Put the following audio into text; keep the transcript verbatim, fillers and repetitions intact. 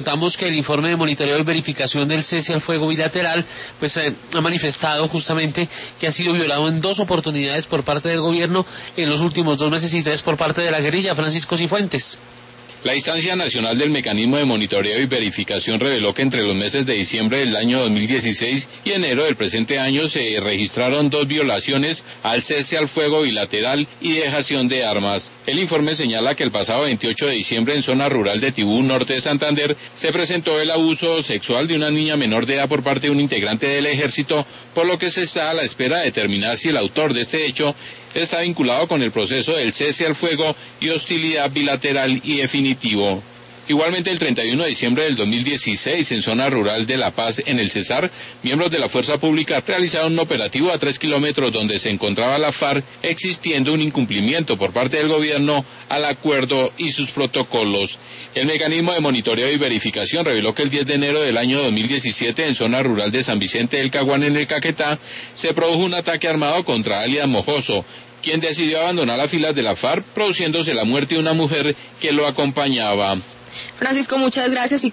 contamos que el informe de monitoreo y verificación del cese al fuego bilateral pues eh, ha manifestado justamente que ha sido violado en dos oportunidades por parte del gobierno en los últimos dos meses y tres por parte de la guerrilla. Francisco Cifuentes. La instancia nacional del mecanismo de monitoreo y verificación reveló que entre los meses de diciembre del año dos mil dieciséis y enero del presente año se registraron dos violaciones al cese al fuego bilateral y dejación de armas. El informe señala que el pasado veintiocho de diciembre en zona rural de Tibú, norte de Santander, se presentó el abuso sexual de una niña menor de edad por parte de un integrante del ejército, por lo que se está a la espera de determinar si el autor de este hecho está vinculado con el proceso del cese al fuego y hostilidad bilateral y definitivo. Igualmente, el treinta y uno de diciembre del dos mil dieciséis, en zona rural de La Paz, en el Cesar, miembros de la Fuerza Pública realizaron un operativo a tres kilómetros donde se encontraba la FARC, existiendo un incumplimiento por parte del gobierno al acuerdo y sus protocolos. El mecanismo de monitoreo y verificación reveló que el diez de enero del año dos mil diecisiete, en zona rural de San Vicente del Caguán, en el Caquetá, se produjo un ataque armado contra alias Mojoso, quien decidió abandonar las filas de la FARC, produciéndose la muerte de una mujer que lo acompañaba. Francisco, muchas gracias. Y